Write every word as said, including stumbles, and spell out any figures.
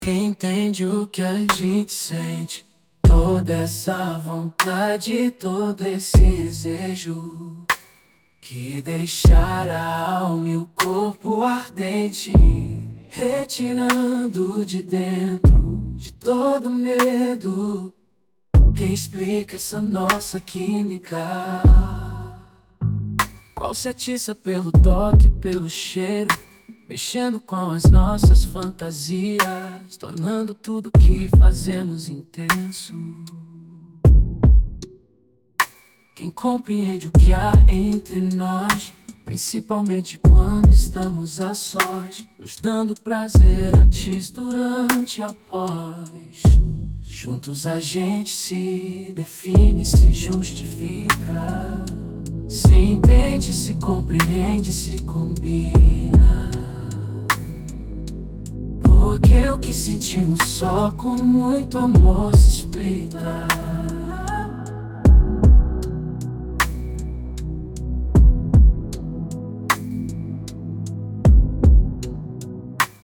Entende o que a gente sente, toda essa vontade, todo esse desejo que deixar a alma e o corpo ardente, retirando de dentro de todo medo. Quem explica essa nossa química? Qual se atiça pelo toque, pelo cheiro, mexendo com as nossas fantasias, tornando tudo que fazemos intenso. Quem compreende o que há entre nós, principalmente quando estamos a sós, nos dando prazer antes, durante e após. Juntos a gente se define, se justifica, se entende, se compreende, se combina. Porque o que sentimos só com muito amor se explica.